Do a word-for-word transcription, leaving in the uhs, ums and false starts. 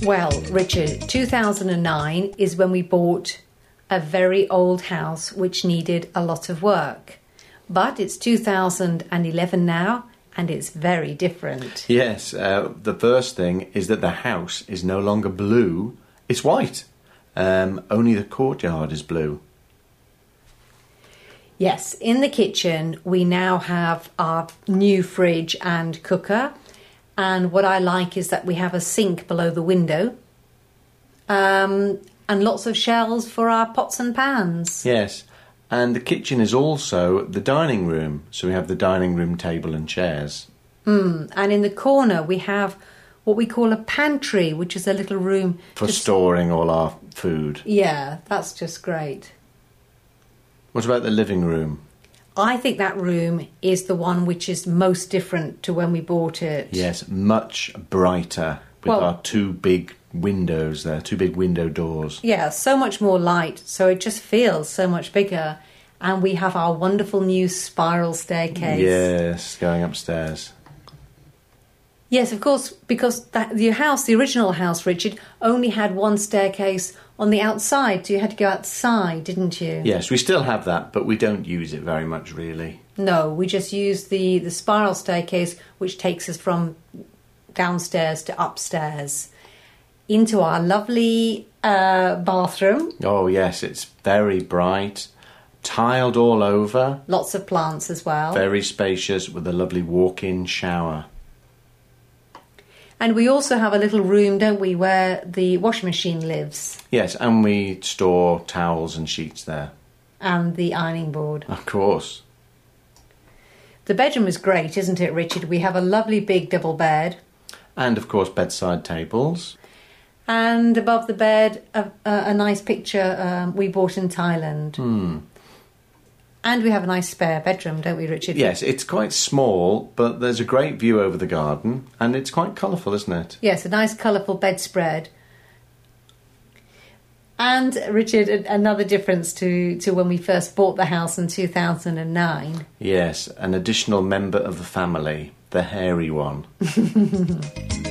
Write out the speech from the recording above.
Well, Richard, two thousand nine is when we bought a very old house which needed a lot of work. But it's two thousand eleven now, and it's very different. Yes, uh, the first thing is that the house is no longer blue, it's white. Um, only the courtyard is blue. Yes, in the kitchen we now have our new fridge and cooker. And what I like is that we have a sink below the window. Um... And lots of shelves for our pots and pans. Yes, and the kitchen is also the dining room. So we have the dining room table and chairs. Mm. And in the corner we have what we call a pantry, which is a little room... For to storing all our food. Yeah, that's just great. What about the living room? I think that room is the one which is most different to when we bought it. Yes, much brighter with Well, our two big windows there, two big window doors. Yeah, so much more light, so it just feels so much bigger. And we have our wonderful new spiral staircase. Yes, going upstairs. Yes, of course, because that, the house, the original house, Richard, only had one staircase on the outside, so you had to go outside, didn't you? Yes, we still have that, but we don't use it very much, really. No, we just use the, the spiral staircase, which takes us from downstairs to upstairs into our lovely uh, bathroom. Oh, yes, it's very bright, tiled all over. Lots of plants as well. Very spacious with a lovely walk-in shower. And we also have a little room, don't we, where the washing machine lives. Yes, and we store towels and sheets there. And the ironing board. Of course. The bedroom is great, isn't it, Richard? We have a lovely big double bed. And, of course, bedside tables. And above the bed, a, a, a nice picture um, we bought in Thailand. Hmm. And we have a nice spare bedroom, don't we, Richard? Yes, it's quite small, but there's a great view over the garden, and it's quite colourful, isn't it? Yes, a nice colourful bedspread. And, Richard, another difference to, to when we first bought the house in two thousand nine. Yes, an additional member of the family, the hairy one.